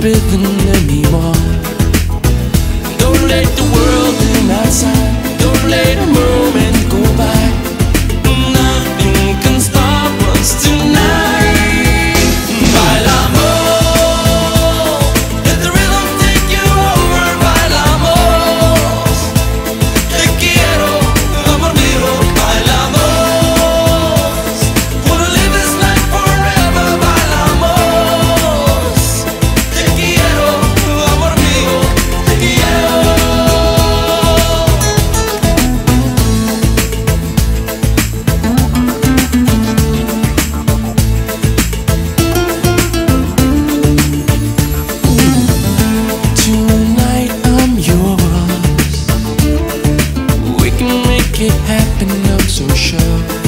breathing anymore. Don't let the world in outside. Don't let a moment go by. Nothing can stop us tonight. Bailamos, let the rhythm take you over. Bailamos, te quiero, amor mío. Bailamos, wanna live this life forever. Bailamos, te quiero, amor mío, te quiero. Tonight I'm yours. We can make it happen, I'm so sure.